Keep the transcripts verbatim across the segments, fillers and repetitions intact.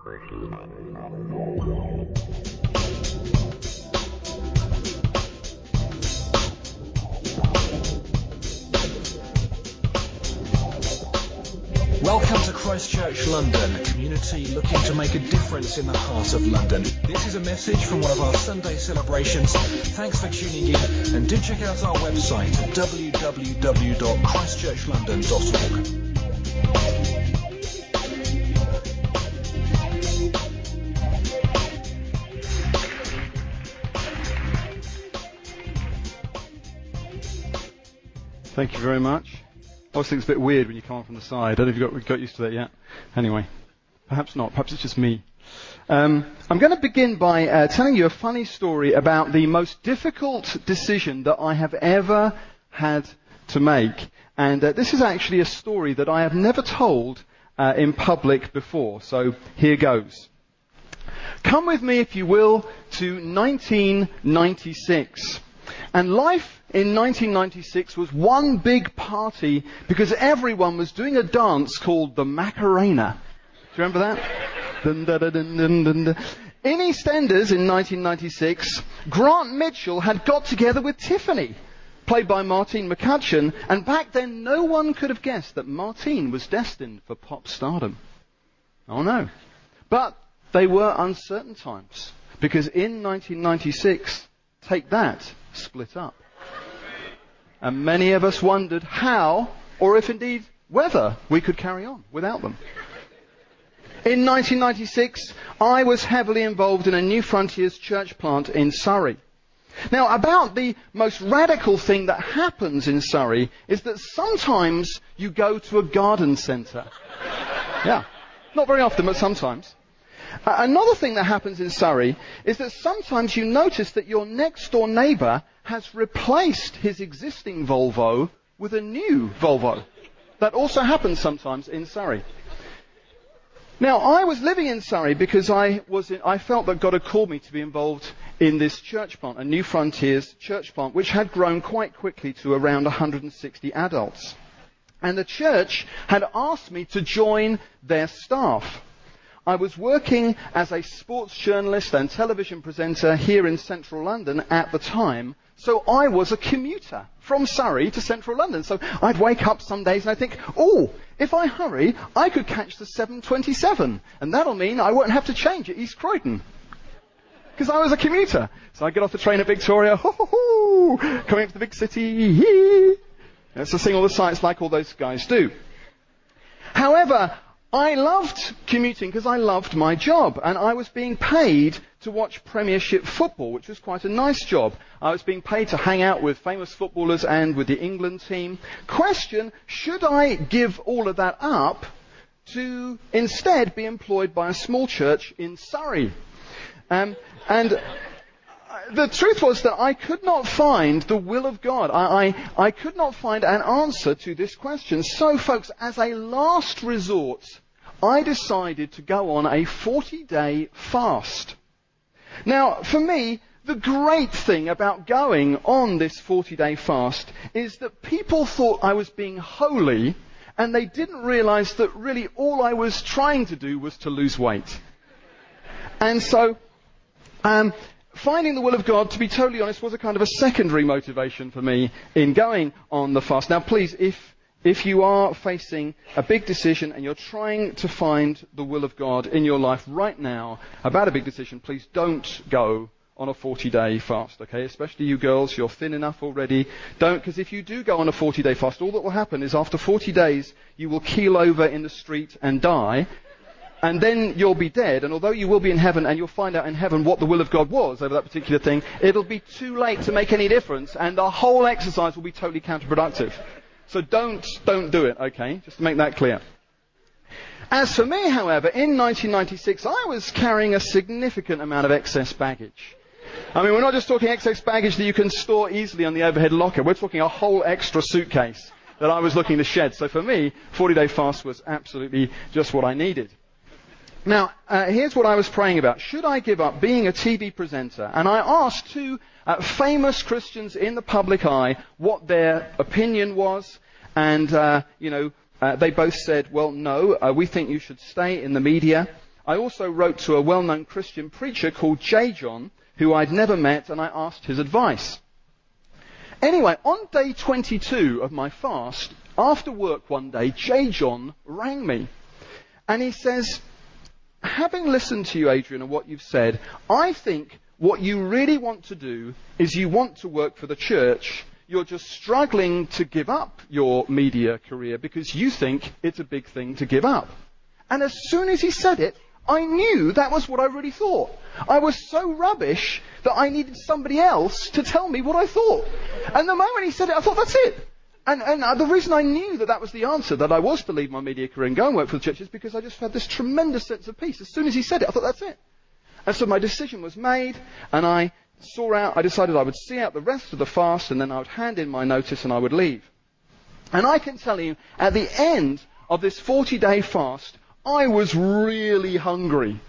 Welcome to Christchurch, London, a community looking to make a difference in the heart of London. This is a message from one of our Sunday celebrations. Thanks for tuning in, and do check out our website at w w w dot christchurch london dot org. Thank you very much. I always think it's a bit weird when you come on from the side. I don't know if you got, got used to that yet. Anyway, perhaps not. Perhaps it's just me. Um, I'm going to begin by uh, telling you a funny story about the most difficult decision that I have ever had to make. And uh, this is actually a story that I have never told uh, in public before. So here goes. Come with me, if you will, to nineteen ninety-six. And life in nineteen ninety-six was one big party because everyone was doing a dance called the Macarena. Do you remember that? Dun, dun, dun, dun, dun, dun. In EastEnders in nineteen ninety-six, Grant Mitchell had got together with Tiffany, played by Martine McCutcheon, and back then no one could have guessed that Martine was destined for pop stardom. Oh no. But they were uncertain times, because in nineteen ninety-six, Take That split up. And many of us wondered how, or if indeed whether, we could carry on without them. In nineteen ninety-six, I was heavily involved in a New Frontiers church plant in Surrey. Now, about the most radical thing that happens in Surrey is that sometimes you go to a garden centre. Yeah. Not very often, but sometimes. Uh, another thing that happens in Surrey is that sometimes you notice that your next door neighbour has replaced his existing Volvo with a new Volvo. That also happens sometimes in Surrey. Now, I was living in Surrey because I was in, I felt that God had called me to be involved in this church plant, a New Frontiers church plant, which had grown quite quickly to around one hundred sixty adults. And the church had asked me to join their staff. I was working as a sports journalist and television presenter here in central London at the time, so I was a commuter from Surrey to central London. So I'd wake up some days and I'd think, oh, if I hurry, I could catch the seven twenty-seven, and that'll mean I won't have to change at East Croydon. Because I was a commuter. So I'd get off the train at Victoria, ho ho ho, coming up to the big city, hee. So sing all the sights like all those guys do. However, I loved commuting because I loved my job, and I was being paid to watch Premiership football, which was quite a nice job. I was being paid to hang out with famous footballers and with the England team. Question, should I give all of that up to instead be employed by a small church in Surrey? Um, and the truth was that I could not find the will of God. I, I, I could not find an answer to this question. So, folks, as a last resort, I decided to go on a forty-day fast. Now, for me, the great thing about going on this forty-day fast is that people thought I was being holy, and they didn't realize that really all I was trying to do was to lose weight. And so, um, finding the will of God, to be totally honest, was a kind of a secondary motivation for me in going on the fast. Now, please, if if you are facing a big decision and you're trying to find the will of God in your life right now about a big decision, please don't go on a forty-day fast, okay? Especially you girls, you're thin enough already. Don't, because if you do go on a forty-day fast, all that will happen is after forty days, you will keel over in the street and die. And then you'll be dead, and although you will be in heaven, and you'll find out in heaven what the will of God was over that particular thing, it'll be too late to make any difference, and the whole exercise will be totally counterproductive. So don't, don't do it, okay? Just to make that clear. As for me, however, in nineteen ninety-six, I was carrying a significant amount of excess baggage. I mean, we're not just talking excess baggage that you can store easily on the overhead locker. We're talking a whole extra suitcase that I was looking to shed. So for me, forty-day fast was absolutely just what I needed. Now, uh, here's what I was praying about. Should I give up being a T V presenter? And I asked two uh, famous Christians in the public eye what their opinion was. And, uh, you know, uh, they both said, well, no, uh, we think you should stay in the media. I also wrote to a well-known Christian preacher called J. John, who I'd never met, and I asked his advice. Anyway, on day twenty-two of my fast, after work one day, J. John rang me. And he says, having listened to you, Adrian, and what you've said, I think what you really want to do is you want to work for the church. You're just struggling to give up your media career because you think it's a big thing to give up. And as soon as he said it, I knew that was what I really thought. I was so rubbish that I needed somebody else to tell me what I thought. And the moment he said it, I thought, that's it. And, and the reason I knew that that was the answer, that I was to leave my media career and go and work for the church, is because I just had this tremendous sense of peace. As soon as he said it, I thought, that's it. And so my decision was made, and I saw out, I decided I would see out the rest of the fast, and then I would hand in my notice and I would leave. And I can tell you, at the end of this forty-day fast, I was really hungry.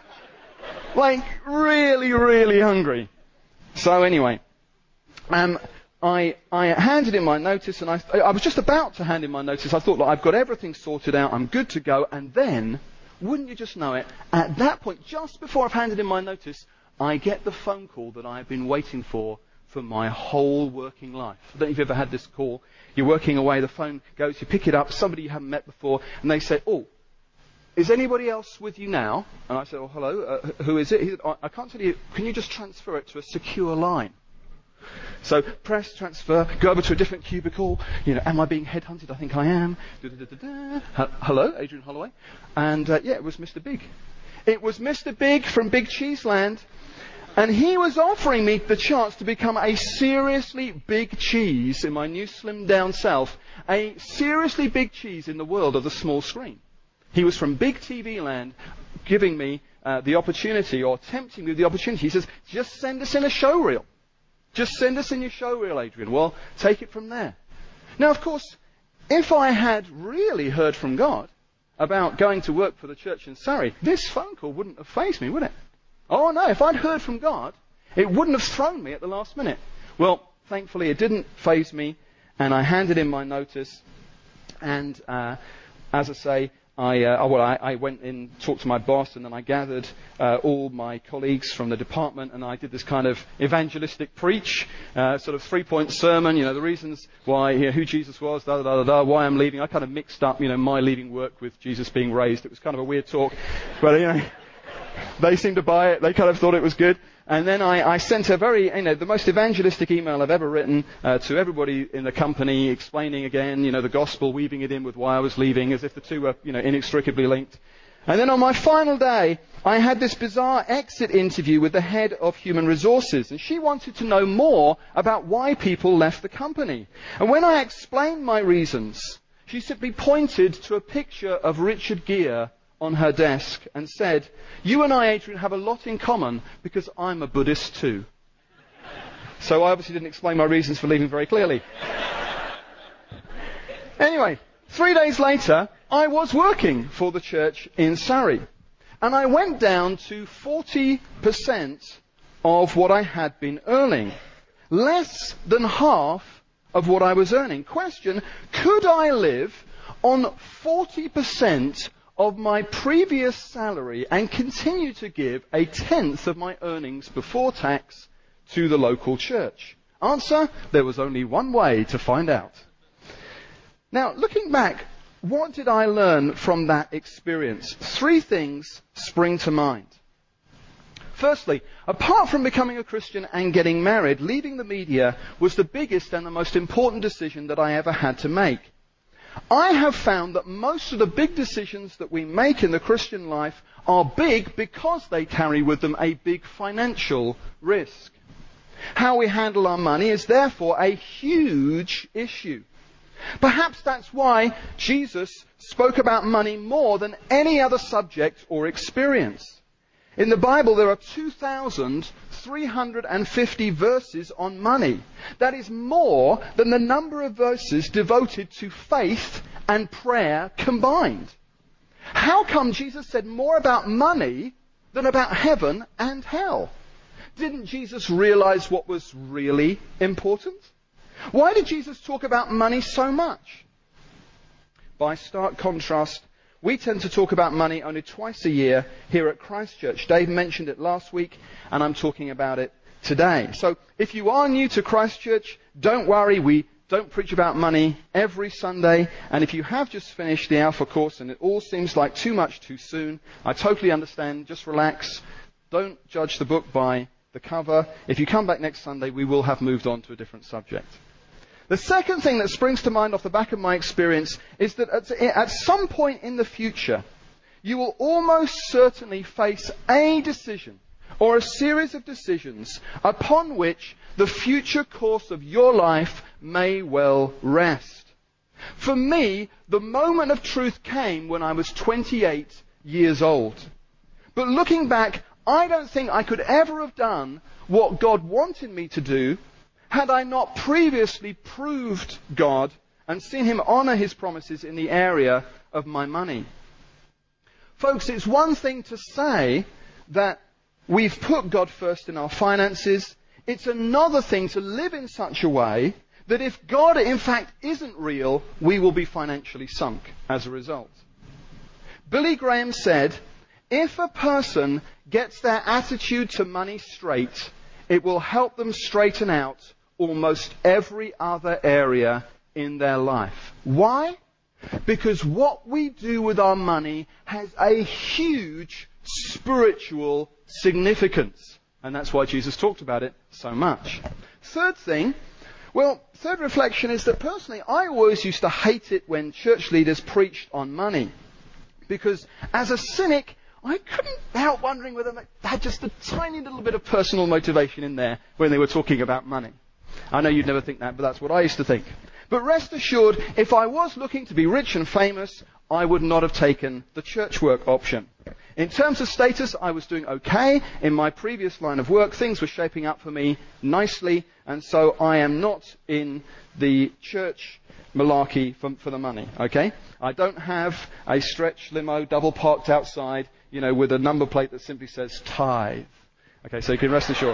Like, really, really hungry. So anyway, um, I, I handed in my notice, and I, I was just about to hand in my notice. I thought, look, I've got everything sorted out, I'm good to go, and then, wouldn't you just know it, at that point, just before I've handed in my notice, I get the phone call that I've been waiting for for my whole working life. I don't know if you've ever had this call. You're working away, the phone goes, you pick it up, somebody you haven't met before, and they say, oh, is anybody else with you now? And I said, oh, hello, uh, who is it? He said, I can't tell you, can you just transfer it to a secure line? So press, transfer, go over to a different cubicle. You know, am I being headhunted? I think I am. Da-da-da-da-da. Hello, Adrian Holloway. And uh, yeah, it was Mister Big. It was Mister Big from Big Cheese Land. And he was offering me the chance to become a seriously big cheese in my new slimmed down self. A seriously big cheese in the world of the small screen. He was from Big T V Land, giving me uh, the opportunity, or tempting me with the opportunity. He says, just send us in a show reel. Just send us in your show reel, Adrian. Well, take it from there. Now, of course, if I had really heard from God about going to work for the church in Surrey, this phone call wouldn't have fazed me, would it? Oh, no. If I'd heard from God, it wouldn't have thrown me at the last minute. Well, thankfully, it didn't faze me, and I handed in my notice. And uh, as I say, I, uh, well, I, I went in, talked to my boss, and then I gathered uh, all my colleagues from the department, and I did this kind of evangelistic preach, uh, sort of three-point sermon, you know, the reasons why, you know, who Jesus was, da, da, da, da, why I'm leaving. I kind of mixed up, you know, my leaving work with Jesus being raised. It was kind of a weird talk, but, you know, they seemed to buy it. They kind of thought it was good. And then I, I sent a very, you know, the most evangelistic email I've ever written uh, to everybody in the company, explaining again, you know, the gospel, weaving it in with why I was leaving, as if the two were, you know, inextricably linked. And then on my final day, I had this bizarre exit interview with the head of human resources, and she wanted to know more about why people left the company. And when I explained my reasons, she simply pointed to a picture of Richard Gere on her desk and said, you and I, Adrian, have a lot in common because I'm a Buddhist too. So I obviously didn't explain my reasons for leaving very clearly. Anyway, three days later, I was working for the church in Surrey. And I went down to forty percent of what I had been earning. Less than half of what I was earning. Question, could I live on forty percent of my previous salary and continue to give a tenth of my earnings before tax to the local church? Answer, there was only one way to find out. Now, looking back, what did I learn from that experience? Three things spring to mind. Firstly, apart from becoming a Christian and getting married, leaving the media was the biggest and the most important decision that I ever had to make. I have found that most of the big decisions that we make in the Christian life are big because they carry with them a big financial risk. How we handle our money is therefore a huge issue. Perhaps that's why Jesus spoke about money more than any other subject or experience. In the Bible, there are two thousand three hundred fifty verses on money. That is more than the number of verses devoted to faith and prayer combined. How come Jesus said more about money than about heaven and hell? Didn't Jesus realize what was really important? Why did Jesus talk about money so much? By stark contrast, We tend to talk about money only twice a year here at Christ Church. Dave mentioned it last week, and I'm talking about it today. So if you are new to Christ Church, don't worry, we don't preach about money every Sunday. And if you have just finished the Alpha course and it all seems like too much too soon, I totally understand. Just relax. Don't judge the book by the cover. If you come back next Sunday, we will have moved on to a different subject. The second thing that springs to mind off the back of my experience is that at, at some point in the future, you will almost certainly face a decision or a series of decisions upon which the future course of your life may well rest. For me, the moment of truth came when I was twenty-eight years old. But looking back, I don't think I could ever have done what God wanted me to do had I not previously proved God and seen him honor his promises in the area of my money. Folks, it's one thing to say that we've put God first in our finances. It's another thing to live in such a way that if God in fact isn't real, we will be financially sunk as a result. Billy Graham said, if a person gets their attitude to money straight, it will help them straighten out almost every other area in their life. Why? Because what we do with our money has a huge spiritual significance. And that's why Jesus talked about it so much. Third thing, well, third reflection is that personally, I always used to hate it when church leaders preached on money. Because as a cynic, I couldn't help wondering whether they had just a tiny little bit of personal motivation in there when they were talking about money. I know you'd never think that, but that's what I used to think. But rest assured, if I was looking to be rich and famous, I would not have taken the church work option. In terms of status, I was doing okay. In my previous line of work, things were shaping up for me nicely, and so I am not in the church malarkey for, for the money, okay? I don't have a stretch limo double parked outside, you know, with a number plate that simply says tithe. Okay, so you can rest assured.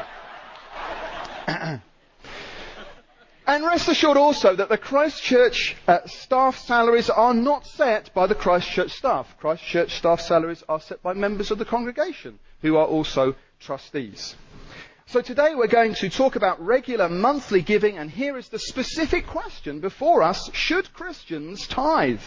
And rest assured also that the Christ Church uh, staff salaries are not set by the Christ Church staff. Christ Church staff salaries are set by members of the congregation who are also trustees. So today we're going to talk about regular monthly giving, and here is the specific question before us: should Christians tithe?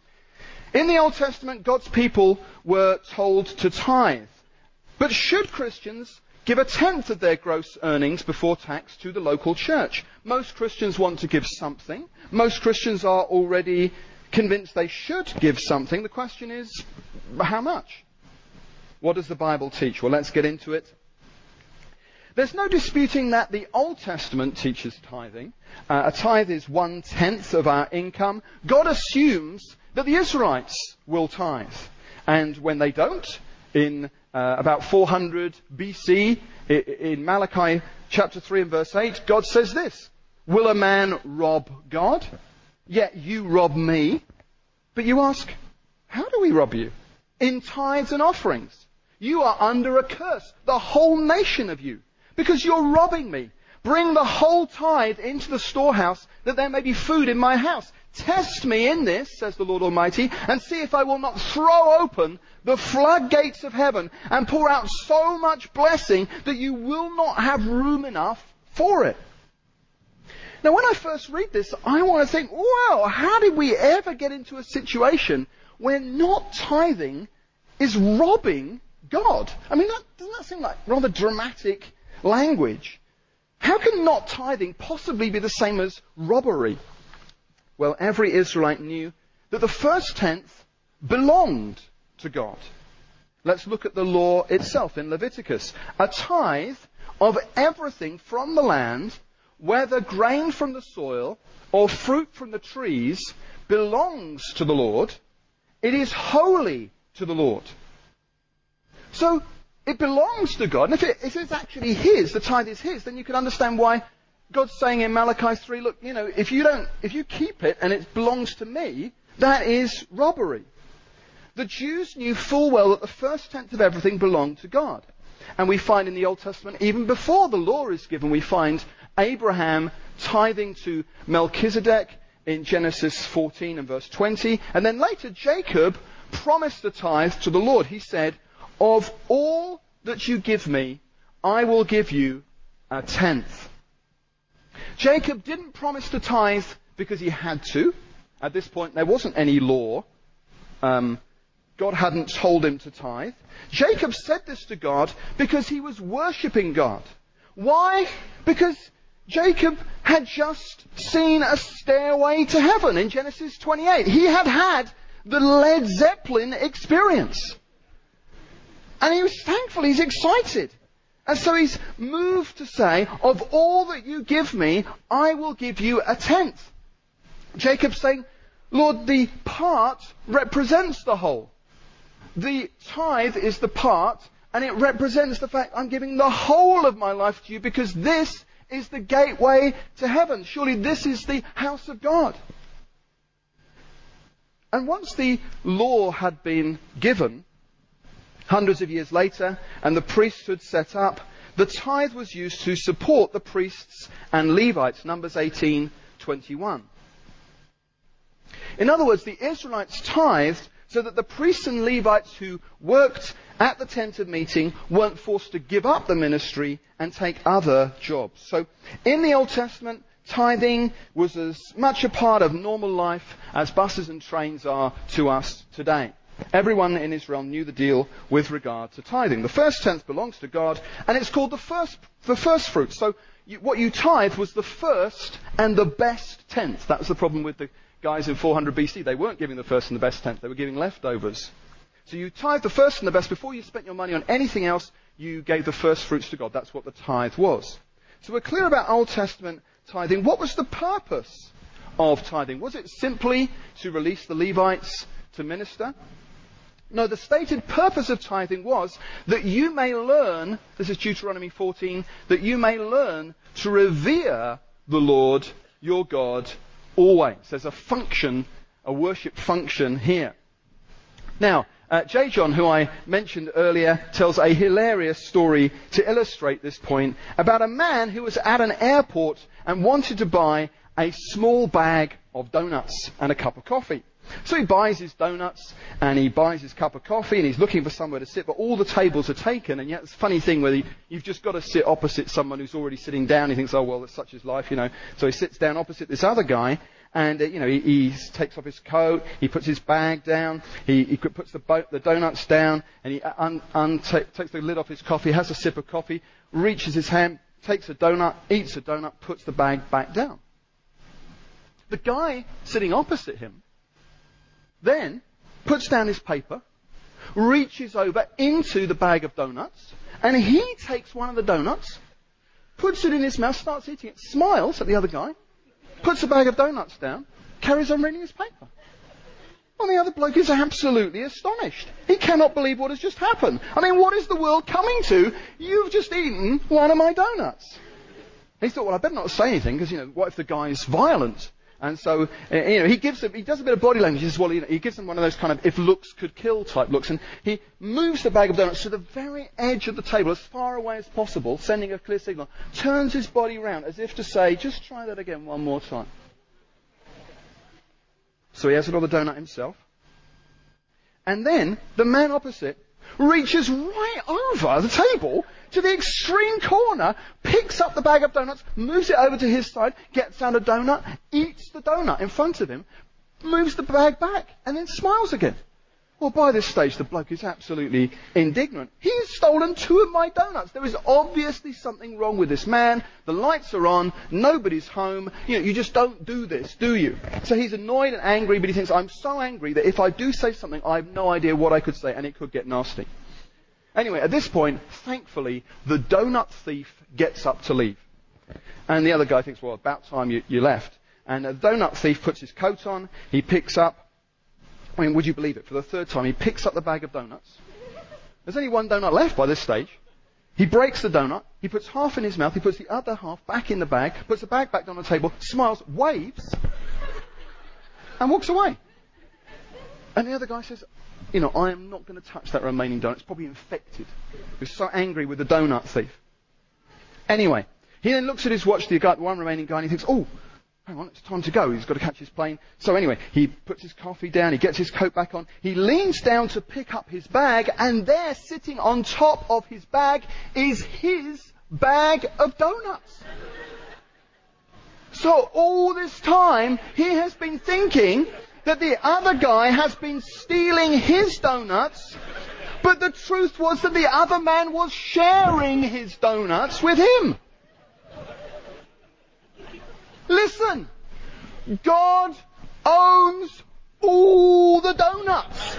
In the Old Testament, God's people were told to tithe. But should Christians give a tenth of their gross earnings before tax to the local church? Most Christians want to give something. Most Christians are already convinced they should give something. The question is, how much? What does the Bible teach? Well, let's get into it. There's no disputing that the Old Testament teaches tithing. Uh, a tithe is one-tenth of our income. God assumes that the Israelites will tithe. And when they don't, in uh, about four hundred B C, in Malachi chapter three and verse eight, God says this: will a man rob God? Yet you rob me. But you ask, how do we rob you? In tithes and offerings. You are under a curse, the whole nation of you, because you're robbing me. Bring the whole tithe into the storehouse, that there may be food in my house. Test me in this, says the Lord Almighty, and see if I will not throw open the floodgates of heaven and pour out so much blessing that you will not have room enough for it. Now, when I first read this, I want to think, wow, how did we ever get into a situation where not tithing is robbing God? I mean, that, doesn't that seem like rather dramatic language? How can not tithing possibly be the same as robbery? Well, every Israelite knew that the first tenth belonged to God. Let's look at the law itself in Leviticus. A tithe of everything from the land, whether grain from the soil or fruit from the trees, belongs to the Lord. It is holy to the Lord. So, it belongs to God. And if, it, if it's actually His, the tithe is His, then you can understand why God's saying in Malachi three, look, you know, if you don't, if you keep it and it belongs to me, that is robbery. The Jews knew full well that the first tenth of everything belonged to God. And we find in the Old Testament, even before the law is given, we find Abraham tithing to Melchizedek in Genesis fourteen and verse twenty. And then later, Jacob promised a tithe to the Lord. He said, of all that you give me, I will give you a tenth. Jacob didn't promise to tithe because he had to. At this point, there wasn't any law. Um, God hadn't told him to tithe. Jacob said this to God because he was worshipping God. Why? Because Jacob had just seen a stairway to heaven in Genesis twenty-eight. He had had the Led Zeppelin experience. And he was thankful, he's excited. And so he's moved to say, of all that you give me, I will give you a tenth. Jacob's saying, Lord, the part represents the whole. The tithe is the part, and it represents the fact I'm giving the whole of my life to you because this is the gateway to heaven. Surely this is the house of God. And once the law had been given, hundreds of years later, and the priesthood set up, the tithe was used to support the priests and Levites, Numbers eighteen twenty-one. In other words, the Israelites tithed so that the priests and Levites who worked at the tent of meeting weren't forced to give up the ministry and take other jobs. So in the Old Testament, tithing was as much a part of normal life as buses and trains are to us today. Everyone in Israel knew the deal with regard to tithing. The first tenth belongs to God, and it's called the first, the first fruits. So you, what you tithe was the first and the best tenth. That was the problem with the guys in four hundred B C. They weren't giving the first and the best tenth. They were giving leftovers. So you tithe the first and the best. Before you spent your money on anything else, you gave the first fruits to God. That's what the tithe was. So we're clear about Old Testament tithing. What was the purpose of tithing? Was it simply to release the Levites to minister? No, the stated purpose of tithing was that you may learn, this is Deuteronomy fourteen, that you may learn to revere the Lord your God always. There's a function, a worship function here. Now, uh, J. John, who I mentioned earlier, tells a hilarious story to illustrate this point about a man who was at an airport and wanted to buy a small bag of donuts and a cup of coffee. So he buys his donuts and he buys his cup of coffee and he's looking for somewhere to sit, but all the tables are taken. And yet it's a funny thing where you've just got to sit opposite someone who's already sitting down. He thinks, oh, well, that's such is life, you know. So he sits down opposite this other guy and, uh, you know, he, he takes off his coat, he puts his bag down, he, he puts the, bo- the donuts down and he un- un- t- takes the lid off his coffee, has a sip of coffee, reaches his hand, takes a donut, eats a donut, puts the bag back down. The guy sitting opposite him then puts down his paper, reaches over into the bag of donuts, and he takes one of the donuts, puts it in his mouth, starts eating it, smiles at the other guy, puts the bag of donuts down, carries on reading his paper. Well, the other bloke is absolutely astonished. He cannot believe what has just happened. I mean, what is the world coming to? You've just eaten one of my donuts. He thought, well, I better not say anything, because, you know, what if the guy's violent? And so, uh, you know, he gives them, he does a bit of body language as well. You know, he gives them one of those kind of if looks could kill type looks. And he moves the bag of donuts to the very edge of the table, as far away as possible, sending a clear signal. Turns his body round as if to say, just try that again one more time. So he has another donut himself. And then the man opposite reaches right over the table to the extreme corner, picks up the bag of donuts, moves it over to his side, gets out a donut, eats the donut in front of him, moves the bag back, and then smiles again. Well, by this stage, the bloke is absolutely indignant. He's stolen two of my donuts. There is obviously something wrong with this man. The lights are on. Nobody's home. You know, you just don't do this, do you? So he's annoyed and angry, but he thinks, I'm so angry that if I do say something, I have no idea what I could say, and it could get nasty. Anyway, at this point, thankfully, the donut thief gets up to leave. And the other guy thinks, well, about time you, you left. And the donut thief puts his coat on. He picks up, I mean, would you believe it? For the third time, he picks up the bag of donuts. There's only one donut left by this stage. He breaks the donut. He puts half in his mouth. He puts the other half back in the bag, puts the bag back on the table, smiles, waves, and walks away. And the other guy says, you know, I am not going to touch that remaining donut. It's probably infected. He was so angry with the donut thief. Anyway, he then looks at his watch, the guy, the one remaining guy, and he thinks, oh, hang on, it's time to go. He's got to catch his plane. So anyway, he puts his coffee down, he gets his coat back on, he leans down to pick up his bag, and there, sitting on top of his bag, is his bag of donuts. So all this time, he has been thinking that the other guy has been stealing his donuts, but the truth was that the other man was sharing his donuts with him. Listen, God owns all the donuts.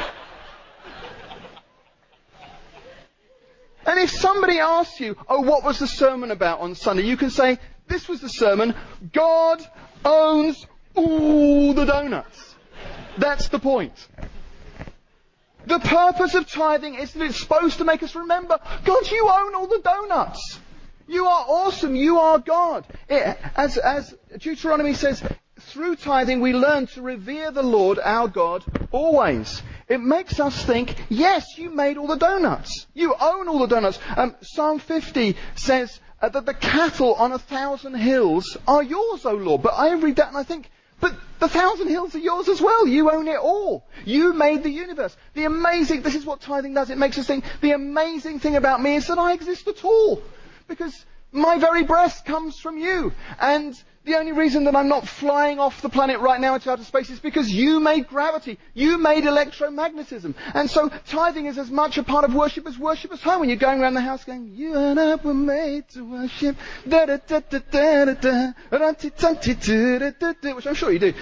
And if somebody asks you, oh, what was the sermon about on Sunday? You can say, this was the sermon, God owns all the donuts. That's the point. The purpose of tithing is that it's supposed to make us remember, God, you own all the donuts. You are awesome. You are God. It, as, as Deuteronomy says, through tithing we learn to revere the Lord our God always. It makes us think, yes, you made all the donuts. You own all the donuts. Um, Psalm fifty says uh, that the cattle on a thousand hills are yours, O Lord. But I read that and I think, but the thousand hills are yours as well. You own it all. You made the universe. The amazing, this is what tithing does. It makes us think, the amazing thing about me is that I exist at all. Because my very breath comes from you. And the only reason that I'm not flying off the planet right now into outer space is because you made gravity. You made electromagnetism. And so tithing is as much a part of worship as worship is home. When you're going around the house going, you and I were made to worship. Da da da da da da da da da da da, which I'm sure you do.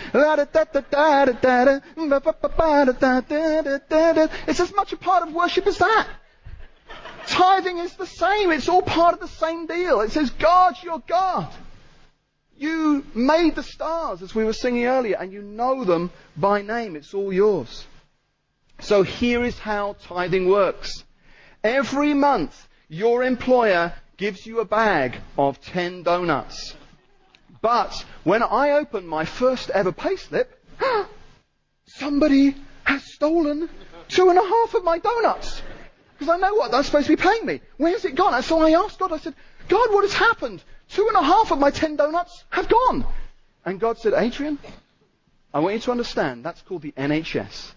It's as much a part of worship as that. Tithing is the same. It's all part of the same deal. It says, God, you're God. You made the stars, as we were singing earlier, and you know them by name. It's all yours. So here is how tithing works. Every month, your employer gives you a bag of ten donuts. But when I open my first ever payslip, somebody has stolen two and a half of my donuts. Because I know what they're supposed to be paying me. Where's it gone? And so I asked God, I said, God, what has happened? Two and a half of my ten donuts have gone. And God said, Adrian, I want you to understand, that's called the N H S.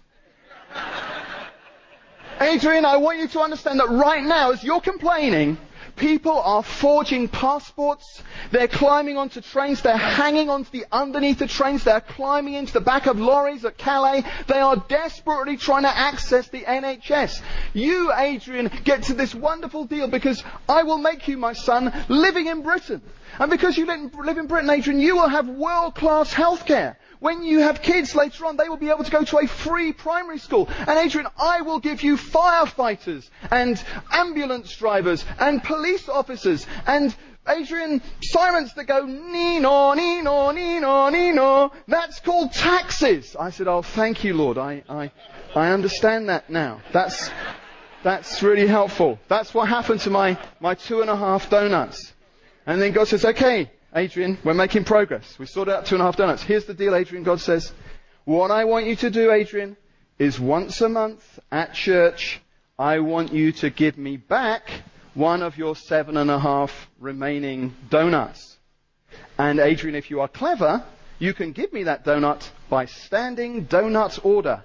Adrian, I want you to understand that right now, as you're complaining, people are forging passports, they're climbing onto trains, they're hanging onto the underneath the trains, they're climbing into the back of lorries at Calais, they are desperately trying to access the N H S. You, Adrian, get to this wonderful deal because I will make you, my son, living in Britain. And because you live in Britain, Adrian, you will have world-class healthcare. When you have kids later on, they will be able to go to a free primary school. And Adrian, I will give you firefighters and ambulance drivers and police officers and, Adrian, sirens that go nee-no, nee-no, nee-no, nee-no. That's called taxes. I said, oh, thank you, Lord. I, I, I understand that now. That's, that's really helpful. That's what happened to my, my two and a half donuts. And then God says, okay, Adrian, we're making progress. We sorted out two and a half donuts. Here's the deal, Adrian. God says, what I want you to do, Adrian, is once a month at church, I want you to give me back one of your seven and a half remaining donuts. And Adrian, if you are clever, you can give me that donut by standing donut order.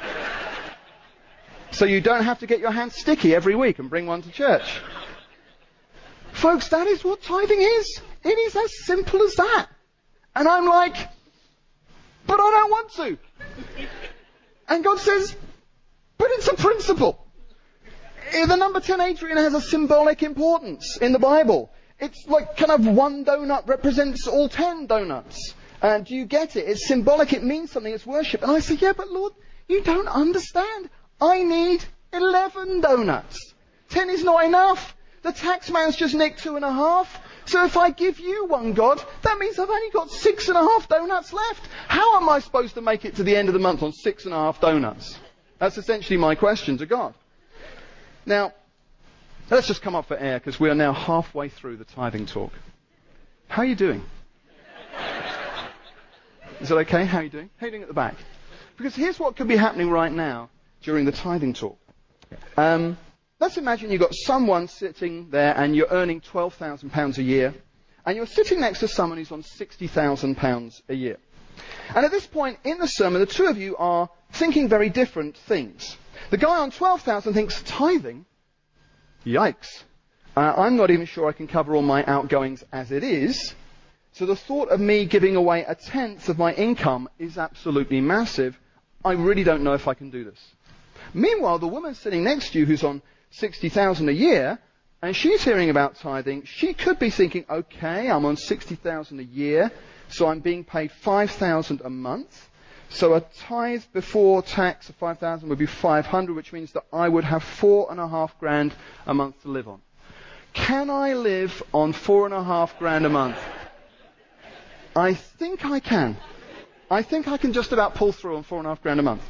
So you don't have to get your hands sticky every week and bring one to church. Folks, that is what tithing is. It is as simple as that. And I'm like, but I don't want to. And God says, but it's a principle. The number ten, Adrian, has a symbolic importance in the Bible. It's like kind of one donut represents all ten donuts. And do you get it? It's symbolic. It means something. It's worship. And I say, yeah, but Lord, you don't understand. I need eleven donuts. ten is not enough. The tax man's just nicked two and a half. So if I give you one, God, that means I've only got six and a half donuts left. How am I supposed to make it to the end of the month on six and a half donuts? That's essentially my question to God. Now, let's just come up for air because we are now halfway through the tithing talk. How are you doing? Is it okay? How are you doing? How are you doing at the back? Because here's what could be happening right now during the tithing talk. Um... Let's imagine you've got someone sitting there and you're earning twelve thousand pounds a year and you're sitting next to someone who's on sixty thousand pounds a year. And at this point in the sermon, the two of you are thinking very different things. The guy on twelve thousand thinks, tithing? Yikes. Uh, I'm not even sure I can cover all my outgoings as it is. So the thought of me giving away a tenth of my income is absolutely massive. I really don't know if I can do this. Meanwhile, the woman sitting next to you who's on sixty thousand a year, and she's hearing about tithing, she could be thinking, okay, I'm on sixty thousand a year, so I'm being paid five thousand a month. So a tithe before tax of five thousand would be five hundred, which means that I would have four and a half grand a month to live on. Can I live on four and a half grand a month? I think I can. I think I can just about pull through on four and a half grand a month.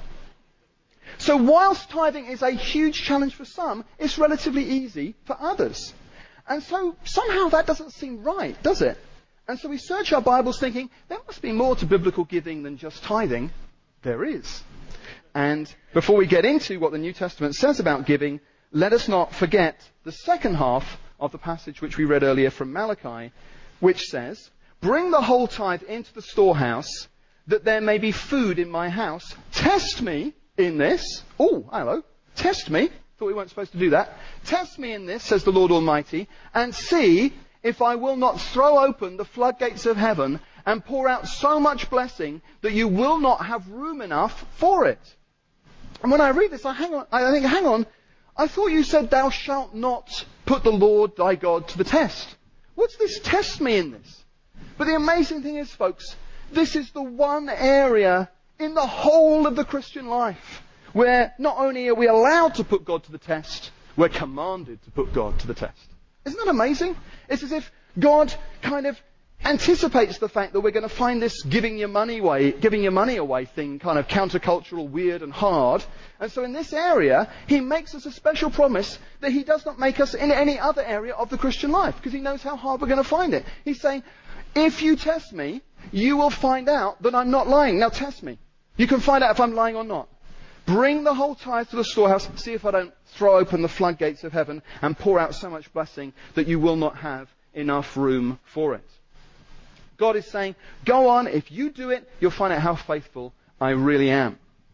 So whilst tithing is a huge challenge for some, it's relatively easy for others. And so somehow that doesn't seem right, does it? And so we search our Bibles thinking, there must be more to biblical giving than just tithing. There is. And before we get into what the New Testament says about giving, let us not forget the second half of the passage which we read earlier from Malachi, which says, bring the whole tithe into the storehouse, that there may be food in my house. Test me in this. Oh, hello. Test me. Thought we weren't supposed to do that. Test me in this, says the Lord Almighty, and see if I will not throw open the floodgates of heaven and pour out so much blessing that you will not have room enough for it. And when I read this, I hang on, I think, hang on, I thought you said thou shalt not put the Lord thy God to the test. What's this test me in this? But the amazing thing is, folks, this is the one area in the whole of the Christian life where not only are we allowed to put God to the test, we're commanded to put God to the test. Isn't that amazing? It's as if God kind of anticipates the fact that we're going to find this giving your money away, giving your money away thing kind of countercultural, weird and hard. And so in this area, he makes us a special promise that he does not make us in any other area of the Christian life, because he knows how hard we're going to find it. He's saying, if you test me, you will find out that I'm not lying. Now test me. You can find out if I'm lying or not. Bring the whole tithe to the storehouse, see if I don't throw open the floodgates of heaven and pour out so much blessing that you will not have enough room for it. God is saying, go on, if you do it, you'll find out how faithful I really am.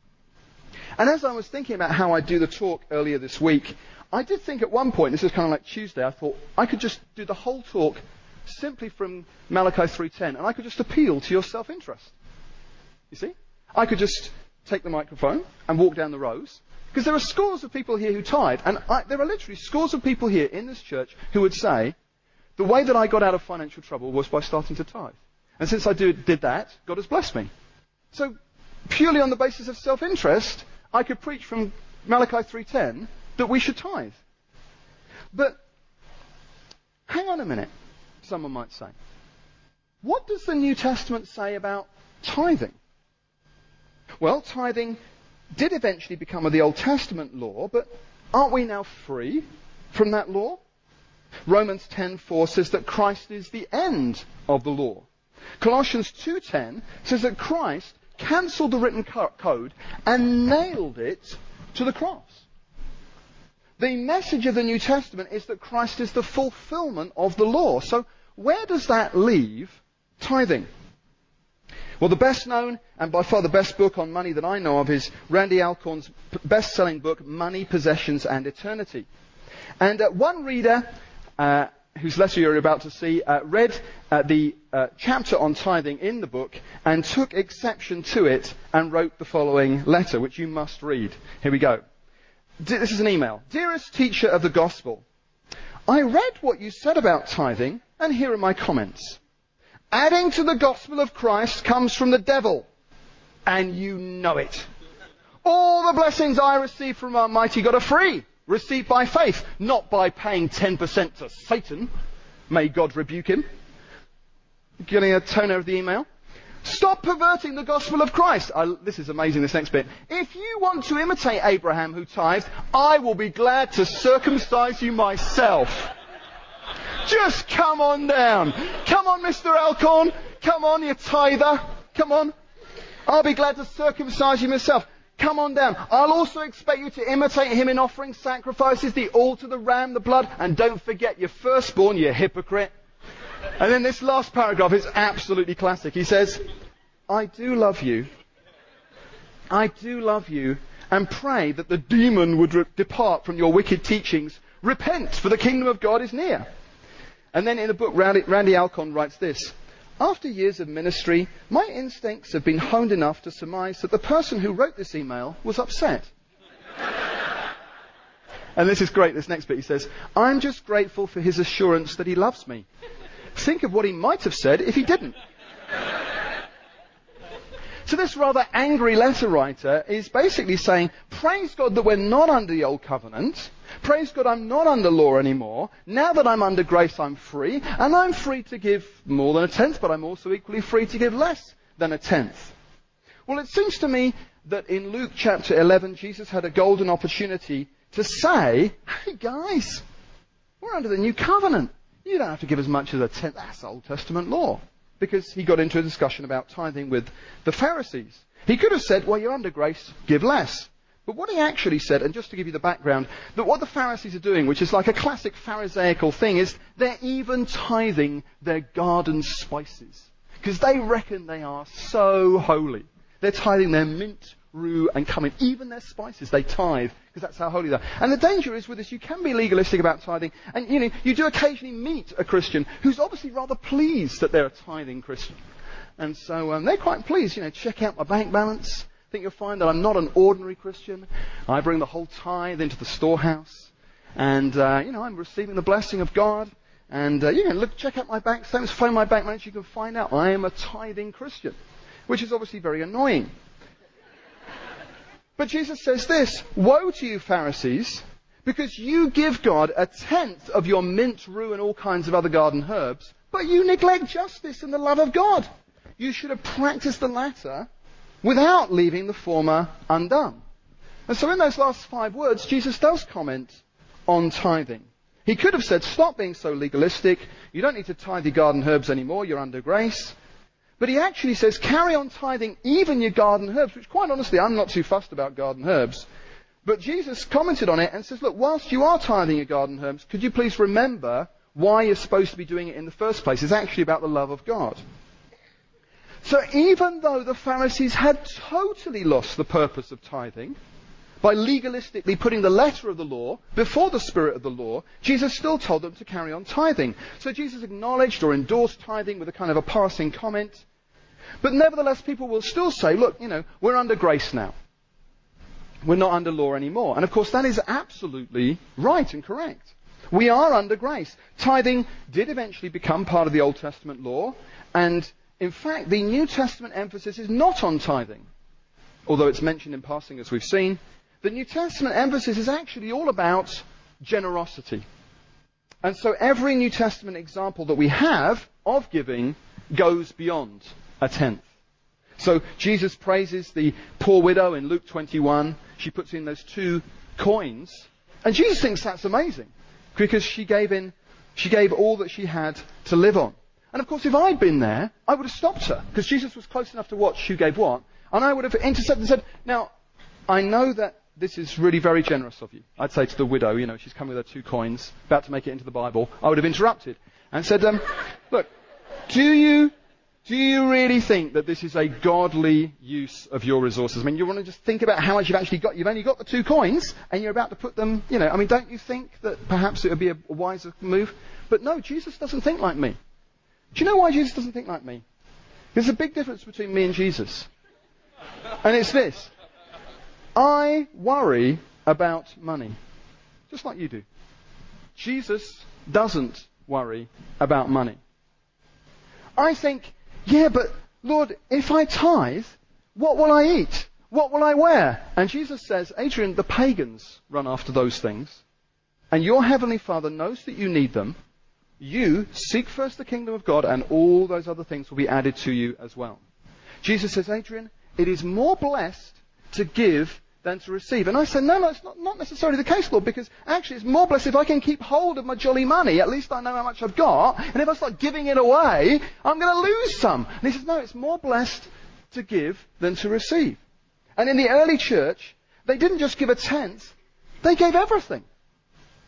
And as I was thinking about how I do the talk earlier this week, I did think at one point, this is kind of like Tuesday, I thought I could just do the whole talk simply from Malachi three ten, and I could just appeal to your self-interest. You see? I could just take the microphone and walk down the rows, because there are scores of people here who tithe, and I, there are literally scores of people here in this church who would say, the way that I got out of financial trouble was by starting to tithe. And since I do, did that, God has blessed me. So, purely on the basis of self-interest, I could preach from Malachi three ten that we should tithe. But, hang on a minute, someone might say. What does the New Testament say about tithing? Well, tithing did eventually become of the Old Testament law, but aren't we now free from that law? Romans ten four says that Christ is the end of the law. Colossians two ten says that Christ cancelled the written co- code and nailed it to the cross. The message of the New Testament is that Christ is the fulfillment of the law. So where does that leave tithing? Well, the best known and by far the best book on money that I know of is Randy Alcorn's best-selling book, Money, Possessions and Eternity. And uh, one reader, uh, whose letter you're about to see, uh, read uh, the uh, chapter on tithing in the book and took exception to it and wrote the following letter, which you must read. Here we go. This is an email. Dearest teacher of the gospel, I read what you said about tithing, and here are my comments. Adding to the gospel of Christ comes from the devil, and you know it. All the blessings I receive from Almighty God are free, received by faith, not by paying ten percent to Satan. May God rebuke him. Getting a toner of the email. Stop perverting the gospel of Christ. I, this is amazing, this next bit. If you want to imitate Abraham who tithed, I will be glad to circumcise you myself. Just come on down. Come on, Mister Alcorn. Come on, you tither. Come on. I'll be glad to circumcise you myself. Come on down. I'll also expect you to imitate him in offering sacrifices, the altar, the ram, the blood. And don't forget your firstborn, you hypocrite. And then this last paragraph is absolutely classic. He says, I do love you. I do love you and pray that the demon would re- depart from your wicked teachings. Repent, for the kingdom of God is near. And then in the book, Randy, Randy Alcorn writes this. After years of ministry, my instincts have been honed enough to surmise that the person who wrote this email was upset. And this is great, this next bit. He says, I'm just grateful for his assurance that he loves me. Think of what he might have said if he didn't. So this rather angry letter writer is basically saying, praise God that we're not under the old covenant. Praise God I'm not under law anymore. Now that I'm under grace, I'm free. And I'm free to give more than a tenth, but I'm also equally free to give less than a tenth. Well, it seems to me that in Luke chapter eleven, Jesus had a golden opportunity to say, hey guys, we're under the new covenant. You don't have to give as much as a tenth. That's Old Testament law. Because he got into a discussion about tithing with the Pharisees. He could have said, well, you're under grace, give less. But what he actually said, and just to give you the background, that what the Pharisees are doing, which is like a classic Pharisaical thing, is they're even tithing their garden spices. Because they reckon they are so holy. They're tithing their mint, rue, and cumin. Even their spices, they tithe, because that's how holy they are. And the danger is with this, you can be legalistic about tithing, and you know, you do occasionally meet a Christian who's obviously rather pleased that they're a tithing Christian. And so um, they're quite pleased, you know, check out my bank balance. I think you'll find that I'm not an ordinary Christian. I bring the whole tithe into the storehouse. And, uh, you know, I'm receiving the blessing of God. And, uh, you know, look, check out my bank statements, phone my bank manager, you can find out I am a tithing Christian. Which is obviously very annoying. But Jesus says this, woe to you Pharisees, because you give God a tenth of your mint, rue, and all kinds of other garden herbs, but you neglect justice and the love of God. You should have practiced the latter without leaving the former undone. And so in those last five words, Jesus does comment on tithing. He could have said, stop being so legalistic. You don't need to tithe your garden herbs anymore. You're under grace. But he actually says, carry on tithing even your garden herbs, which quite honestly, I'm not too fussed about garden herbs. But Jesus commented on it and says, look, whilst you are tithing your garden herbs, could you please remember why you're supposed to be doing it in the first place? It's actually about the love of God. So even though the Pharisees had totally lost the purpose of tithing, by legalistically putting the letter of the law before the spirit of the law, Jesus still told them to carry on tithing. So Jesus acknowledged or endorsed tithing with a kind of a passing comment. But nevertheless, people will still say, look, you know, we're under grace now. We're not under law anymore. And of course, that is absolutely right and correct. We are under grace. Tithing did eventually become part of the Old Testament law. And in fact, the New Testament emphasis is not on tithing. Although it's mentioned in passing, as we've seen. The New Testament emphasis is actually all about generosity. And so every New Testament example that we have of giving goes beyond a tenth. So Jesus praises the poor widow in Luke twenty-one. She puts in those two coins. And Jesus thinks that's amazing. Because she gave in, she gave all that she had to live on. And of course, if I'd been there, I would have stopped her. Because Jesus was close enough to watch who gave what. And I would have intercepted and said, now, I know that this is really very generous of you. I'd say to the widow, you know, she's come with her two coins, about to make it into the Bible. I would have interrupted and said, um, look, do you, do you really think that this is a godly use of your resources? I mean, you want to just think about how much you've actually got. You've only got the two coins and you're about to put them, you know, I mean, don't you think that perhaps it would be a wiser move? But no, Jesus doesn't think like me. Do you know why Jesus doesn't think like me? There's a big difference between me and Jesus. And it's this. I worry about money, just like you do. Jesus doesn't worry about money. I think, yeah, but Lord, if I tithe, what will I eat? What will I wear? And Jesus says, Adrian, the pagans run after those things, and your heavenly Father knows that you need them. You seek first the kingdom of God, and all those other things will be added to you as well. Jesus says, Adrian, it is more blessed to give than to receive. And I said, no, no, it's not, not necessarily the case, Lord, because actually it's more blessed if I can keep hold of my jolly money. At least I know how much I've got. And if I start giving it away, I'm going to lose some. And he says, no, it's more blessed to give than to receive. And in the early church, they didn't just give a tenth, they gave everything.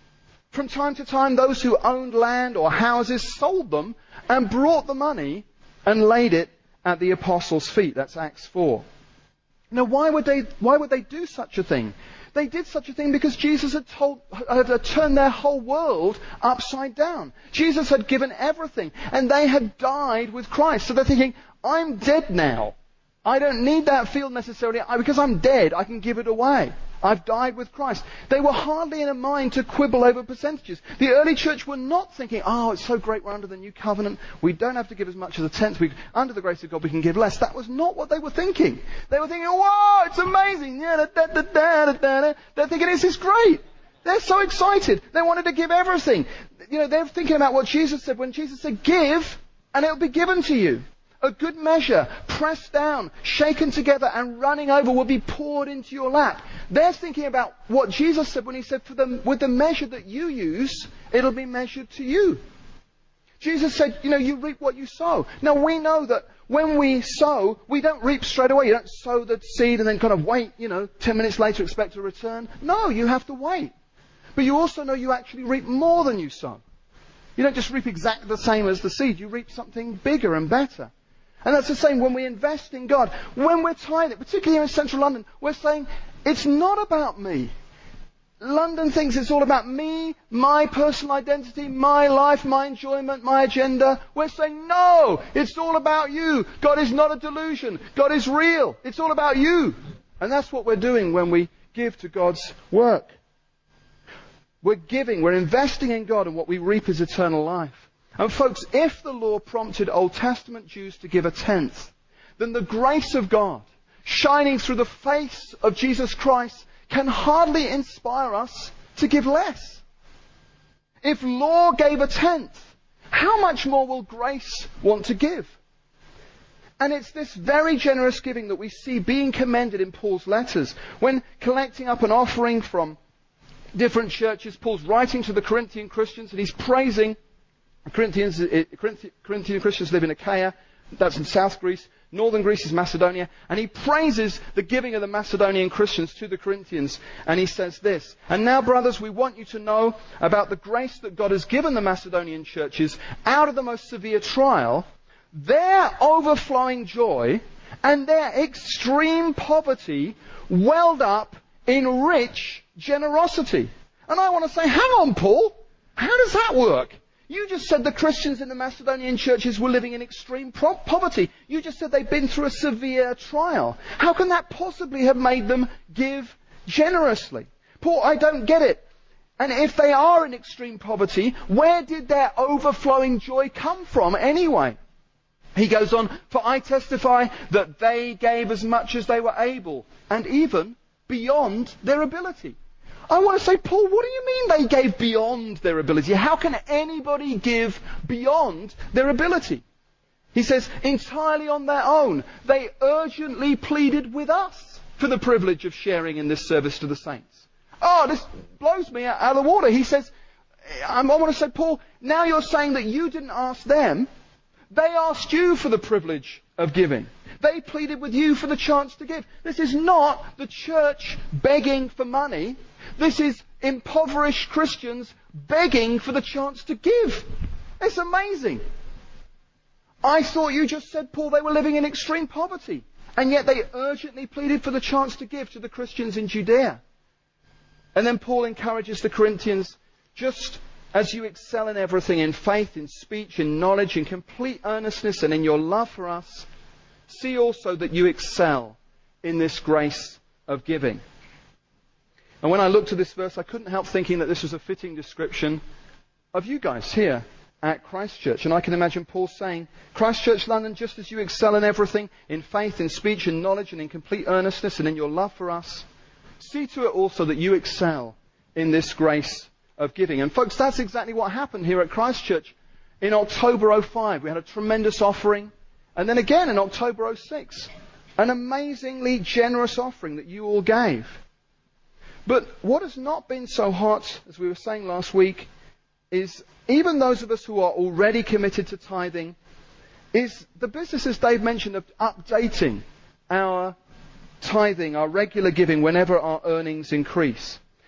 From time to time, those who owned land or houses sold them and brought the money and laid it at the apostles' feet. That's Acts four. Now, why would they, why would they do such a thing? They did such a thing because Jesus had told, had turned their whole world upside down. Jesus had given everything, and they had died with Christ. So they're thinking, I'm dead now. I don't need that field necessarily. I, because I'm dead, I can give it away. I've died with Christ. They were hardly in a mind to quibble over percentages. The early church were not thinking, oh, it's so great we're under the new covenant. We don't have to give as much as a tenth. We, under the grace of God, we can give less. That was not what they were thinking. They were thinking, whoa, it's amazing. Yeah, da, da, da, da, da, da. They're thinking, this is great. They're so excited. They wanted to give everything. You know, they're thinking about what Jesus said when Jesus said, give, and it'll be given to you. A good measure, pressed down, shaken together, and running over will be poured into your lap. They're thinking about what Jesus said when he said, For the, with the measure that you use, it'll be measured to you. Jesus said, you know, you reap what you sow. Now, we know that when we sow, we don't reap straight away. You don't sow the seed and then kind of wait, you know, ten minutes later expect a return. No, you have to wait. But you also know you actually reap more than you sow. You don't just reap exactly the same as the seed. You reap something bigger and better. And that's the same when we invest in God. When we're tithing, particularly here in central London, we're saying, it's not about me. London thinks it's all about me, my personal identity, my life, my enjoyment, my agenda. We're saying, no, it's all about you. God is not a delusion. God is real. It's all about you. And that's what we're doing when we give to God's work. We're giving, we're investing in God, and what we reap is eternal life. And folks, if the law prompted Old Testament Jews to give a tenth, then the grace of God, shining through the face of Jesus Christ, can hardly inspire us to give less. If law gave a tenth, how much more will grace want to give? And it's this very generous giving that we see being commended in Paul's letters. When collecting up an offering from different churches, Paul's writing to the Corinthian Christians and he's praising Corinthians, Corinthian Christians live in Achaia, that's in South Greece. Northern Greece is Macedonia. And he praises the giving of the Macedonian Christians to the Corinthians. And he says this, and now, brothers, we want you to know about the grace that God has given the Macedonian churches out of the most severe trial, their overflowing joy and their extreme poverty welled up in rich generosity. And I want to say, hang on, Paul, how does that work? You just said the Christians in the Macedonian churches were living in extreme pro- poverty. You just said they'd been through a severe trial. How can that possibly have made them give generously? Paul, I don't get it. And if they are in extreme poverty, where did their overflowing joy come from anyway? He goes on, for I testify that they gave as much as they were able, and even beyond their ability. I want to say, Paul, what do you mean they gave beyond their ability? How can anybody give beyond their ability? He says, entirely on their own. They urgently pleaded with us for the privilege of sharing in this service to the saints. Oh, this blows me out of the water. He says, I want to say, Paul, now you're saying that you didn't ask them. They asked you for the privilege of giving. They pleaded with you for the chance to give. This is not the church begging for money. This is impoverished Christians begging for the chance to give. It's amazing. I thought you just said, Paul, they were living in extreme poverty. And yet they urgently pleaded for the chance to give to the Christians in Judea. And then Paul encourages the Corinthians, just as you excel in everything, in faith, in speech, in knowledge, in complete earnestness, and in your love for us, see also that you excel in this grace of giving. And when I looked at this verse, I couldn't help thinking that this was a fitting description of you guys here at Christ Church. And I can imagine Paul saying, Christ Church London, just as you excel in everything, in faith, in speech, in knowledge, and in complete earnestness, and in your love for us, see to it also that you excel in this grace of giving. And folks, that's exactly what happened here at Christ Church. In October oh five, we had a tremendous offering. And then again in October oh six, an amazingly generous offering that you all gave. But what has not been so hot, as we were saying last week, is even those of us who are already committed to tithing, is the business, as Dave mentioned, of updating our tithing, our regular giving, whenever our earnings increase.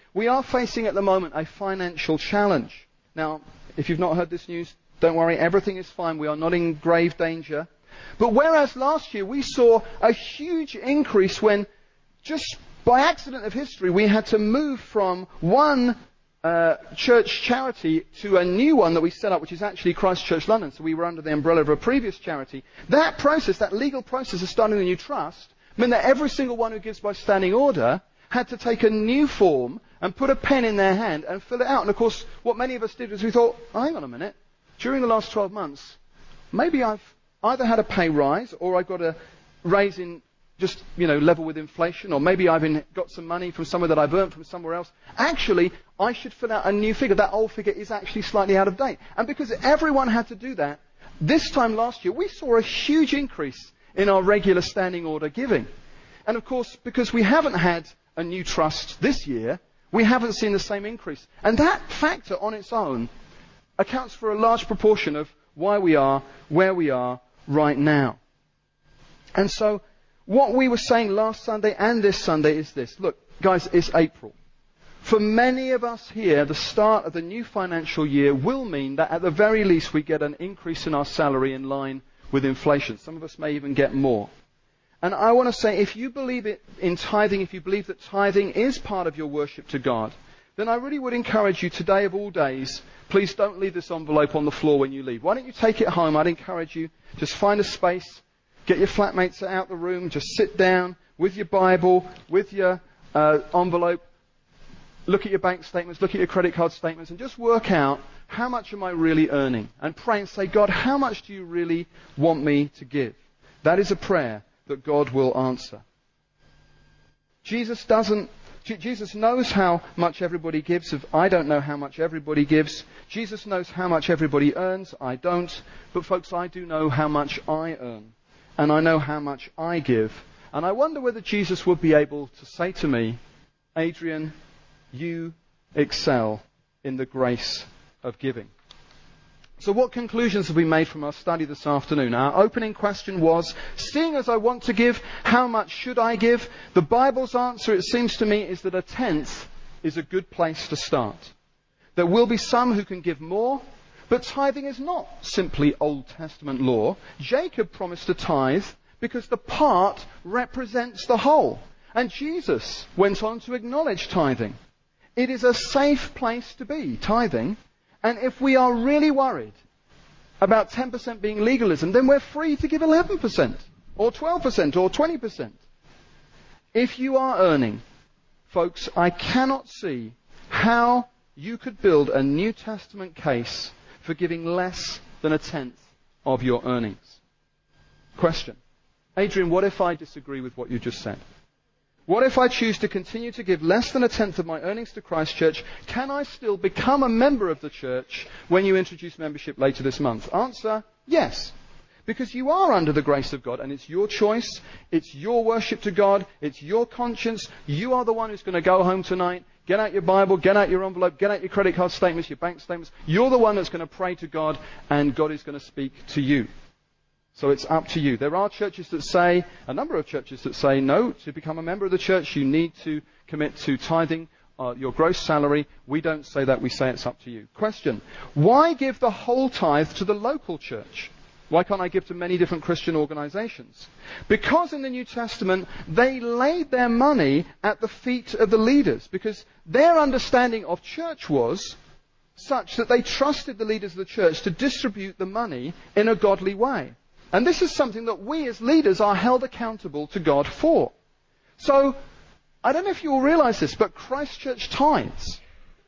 We are facing at the moment a financial challenge. Now, if you've not heard this news, don't worry, everything is fine. We are not in grave danger. But whereas last year we saw a huge increase when, just by accident of history, we had to move from one uh, church charity to a new one that we set up, which is actually Christ Church London. So we were under the umbrella of a previous charity. That process, that legal process of starting a new trust, meant that every single one who gives by standing order had to take a new form and put a pen in their hand and fill it out. And of course, what many of us did was we thought, oh, hang on a minute, during the last twelve months, maybe I've either had a pay rise or I got a raise in just, you know, level with inflation, or maybe I've in, got some money from somewhere that I've earned from somewhere else. Actually, I should fill out a new figure. That old figure is actually slightly out of date. And because everyone had to do that, this time last year, we saw a huge increase in our regular standing order giving. And of course, because we haven't had a new trust this year, we haven't seen the same increase. And that factor on its own accounts for a large proportion of why we are where we are right now. And so, what we were saying last Sunday and this Sunday is this. Look, guys, it's April. For many of us here, the start of the new financial year will mean that at the very least we get an increase in our salary in line with inflation. Some of us may even get more. And I want to say, if you believe it in tithing, if you believe that tithing is part of your worship to God, then I really would encourage you today of all days, please don't leave this envelope on the floor when you leave. Why don't you take it home? I'd encourage you, just find a space, get your flatmates out the room, just sit down with your Bible, with your uh, envelope, look at your bank statements, look at your credit card statements, and just work out, how much am I really earning? And pray and say, God, how much do you really want me to give? That is a prayer that God will answer. Jesus doesn't, Jesus knows how much everybody gives. If I don't know how much everybody gives. Jesus knows how much everybody earns. I don't. But folks, I do know how much I earn. And I know how much I give. And I wonder whether Jesus would be able to say to me, Adrian, you excel in the grace of giving. So what conclusions have we made from our study this afternoon? Our opening question was, seeing as I want to give, how much should I give? The Bible's answer, it seems to me, is that a tenth is a good place to start. There will be some who can give more, but tithing is not simply Old Testament law. Jacob promised a tithe because the part represents the whole. And Jesus went on to acknowledge tithing. It is a safe place to be, tithing. And if we are really worried about ten percent being legalism, then we're free to give eleven percent or twelve percent or twenty percent. If you are earning, folks, I cannot see how you could build a New Testament case for giving less than a tenth of your earnings. Question. Adrian, what if I disagree with what you just said? What if I choose to continue to give less than a tenth of my earnings to Christ Church? Can I still become a member of the church when you introduce membership later this month? Answer, yes. Because you are under the grace of God and it's your choice, it's your worship to God, it's your conscience. You are the one who's going to go home tonight, get out your Bible, get out your envelope, get out your credit card statements, your bank statements. You're the one that's going to pray to God and God is going to speak to you. So it's up to you. There are churches that say, a number of churches that say, no, to become a member of the church, you need to commit to tithing uh, your gross salary. We don't say that. We say it's up to you. Question. Why give the whole tithe to the local church? Why can't I give to many different Christian organizations? Because in the New Testament, they laid their money at the feet of the leaders. Because their understanding of church was such that they trusted the leaders of the church to distribute the money in a godly way. And this is something that we as leaders are held accountable to God for. So, I don't know if you will realize this, but Christ Church tithes.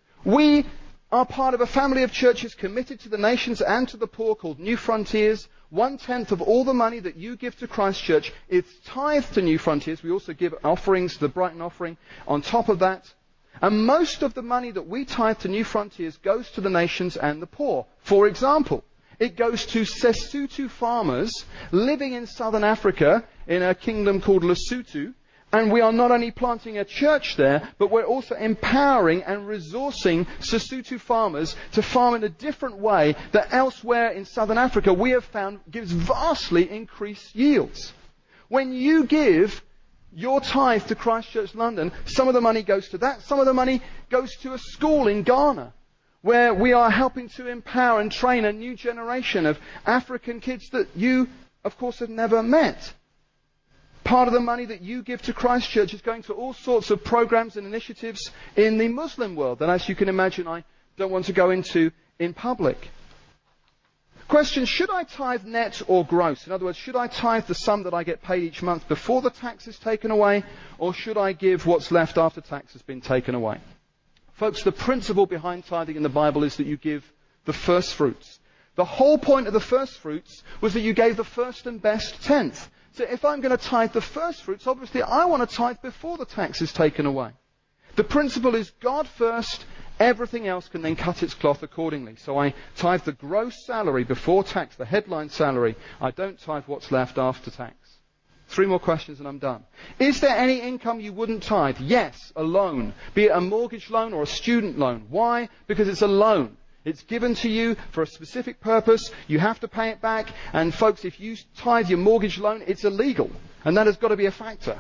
We are part of a family of churches committed to the nations and to the poor called New Frontiers. One tenth of all the money that you give to Christ Church is tithed to New Frontiers. We also give offerings, the Brighton offering, on top of that. And most of the money that we tithe to New Frontiers goes to the nations and the poor. For example, it goes to Sesotho farmers living in southern Africa in a kingdom called Lesotho. And we are not only planting a church there, but we're also empowering and resourcing Sesotho farmers to farm in a different way that elsewhere in southern Africa we have found gives vastly increased yields. When you give your tithe to Christchurch London, some of the money goes to that. Some of the money goes to a school in Ghana, where we are helping to empower and train a new generation of African kids that you, of course, have never met. Part of the money that you give to Christchurch is going to all sorts of programs and initiatives in the Muslim world that, as you can imagine, I don't want to go into in public. Question, should I tithe net or gross? In other words, should I tithe the sum that I get paid each month before the tax is taken away, or should I give what's left after tax has been taken away? Folks, the principle behind tithing in the Bible is that you give the first fruits. The whole point of the first fruits was that you gave the first and best tenth. So if I'm going to tithe the first fruits, obviously I want to tithe before the tax is taken away. The principle is God first, everything else can then cut its cloth accordingly. So I tithe the gross salary before tax, the headline salary. I don't tithe what's left after tax. Three more questions and I'm done. Is there any income you wouldn't tithe? Yes, a loan. Be it a mortgage loan or a student loan. Why? Because it's a loan. It's given to you for a specific purpose. You have to pay it back. And folks, if you tithe your mortgage loan, it's illegal. And that has got to be a factor.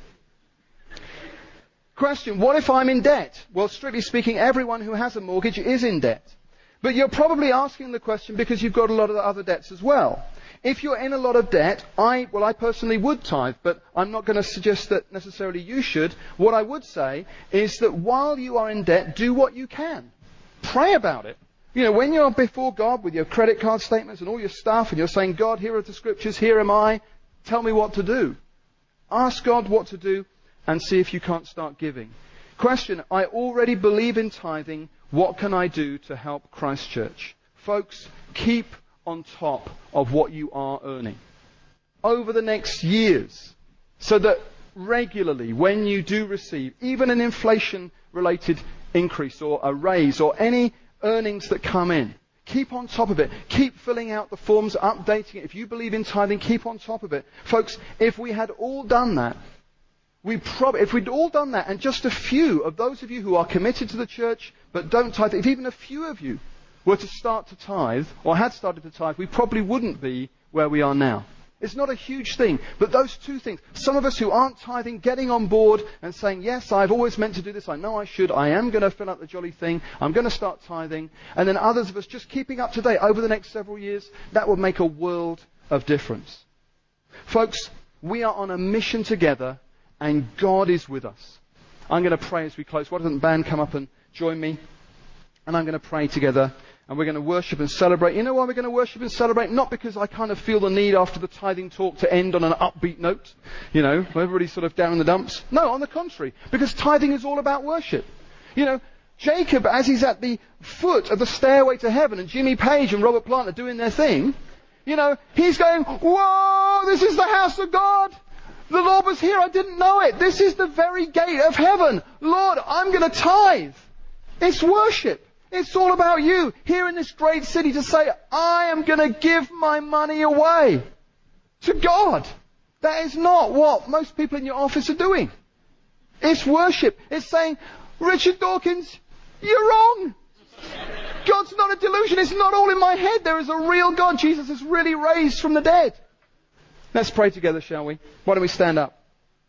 Question, what if I'm in debt? Well, strictly speaking, everyone who has a mortgage is in debt. But you're probably asking the question because you've got a lot of other debts as well. If you're in a lot of debt, I, well, I personally would tithe, but I'm not going to suggest that necessarily you should. What I would say is that while you are in debt, do what you can. Pray about it. You know, when you're before God with your credit card statements and all your stuff, and you're saying, God, here are the scriptures, here am I, tell me what to do. Ask God what to do and see if you can't start giving. Question, I already believe in tithing. What can I do to help Christchurch? Folks, keep on top of what you are earning over the next years, so that regularly when you do receive even an inflation-related increase or a raise or any earnings that come in, keep on top of it. Keep filling out the forms, updating it. If you believe in tithing, keep on top of it. Folks, if we had all done that, we prob- if we'd all done that, and just a few of those of you who are committed to the church but don't tithe, if even a few of you were to start to tithe, or had started to tithe, we probably wouldn't be where we are now. It's not a huge thing, but those two things, some of us who aren't tithing, getting on board and saying, yes, I've always meant to do this, I know I should, I am going to fill out the jolly thing, I'm going to start tithing, and then others of us just keeping up to date over the next several years, that would make a world of difference. Folks, we are on a mission together, and God is with us. I'm going to pray as we close. Why doesn't the band come up and join me? And I'm going to pray together. And we're going to worship and celebrate. You know why we're going to worship and celebrate? Not because I kind of feel the need after the tithing talk to end on an upbeat note. You know, everybody's sort of down in the dumps. No, on the contrary. Because tithing is all about worship. You know, Jacob, as he's at the foot of the stairway to heaven, and Jimmy Page and Robert Plant are doing their thing, you know, he's going, whoa, this is the house of God. The Lord was here. I didn't know it. This is the very gate of heaven. Lord, I'm going to tithe. It's worship. It's all about you here in this great city to say, I am going to give my money away to God. That is not what most people in your office are doing. It's worship. It's saying, Richard Dawkins, you're wrong. God's not a delusion. It's not all in my head. There is a real God. Jesus is really raised from the dead. Let's pray together, shall we? Why don't we stand up?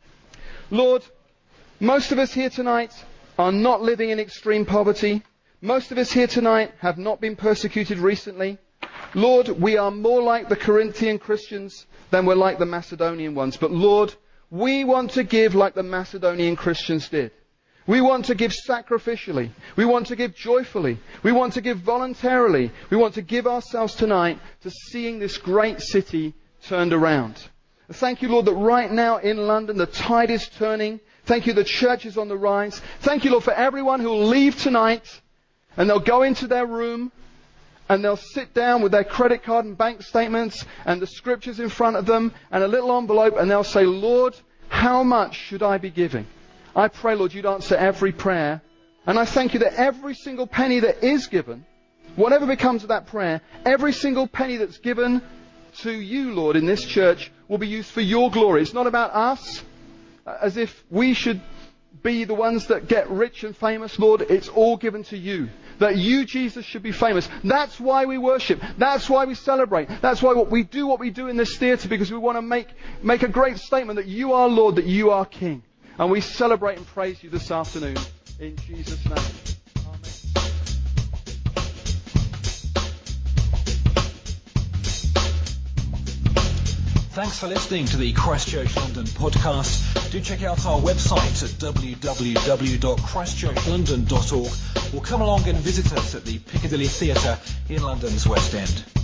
Lord, most of us here tonight are not living in extreme poverty. Most of us here tonight have not been persecuted recently. Lord, we are more like the Corinthian Christians than we're like the Macedonian ones. But Lord, we want to give like the Macedonian Christians did. We want to give sacrificially. We want to give joyfully. We want to give voluntarily. We want to give ourselves tonight to seeing this great city turned around. Thank you, Lord, that right now in London the tide is turning. Thank you, the church is on the rise. Thank you, Lord, for everyone who will leave tonight and they'll go into their room and they'll sit down with their credit card and bank statements and the scriptures in front of them and a little envelope, and they'll say, Lord, how much should I be giving? I pray, Lord, you'd answer every prayer. And I thank you that every single penny that is given, whatever becomes of that prayer, every single penny that's given to you, Lord, in this church will be used for your glory. It's not about us, as if we should be the ones that get rich and famous, Lord. It's all given to you. that you, Jesus, should be famous. That's why we worship. That's why we celebrate. That's why what we do what we do in this theatre, because we want to make, make a great statement that you are Lord, that you are King. And we celebrate and praise you this afternoon. In Jesus' name. Thanks for listening to the Christchurch London podcast. Do check out our website at w w w dot christchurch london dot org or come along and visit us at the Piccadilly Theatre in London's West End.